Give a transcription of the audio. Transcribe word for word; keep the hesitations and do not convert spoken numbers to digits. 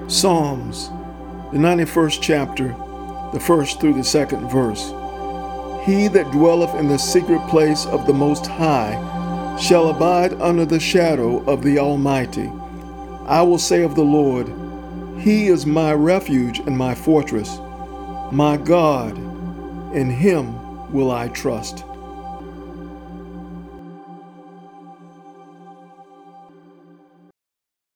Psalms, the ninety-first chapter, the first through the second verse. He that dwelleth in the secret place of the Most High shall abide under the shadow of the Almighty. I will say of the Lord, He is my refuge and my fortress. My God, in Him will I trust.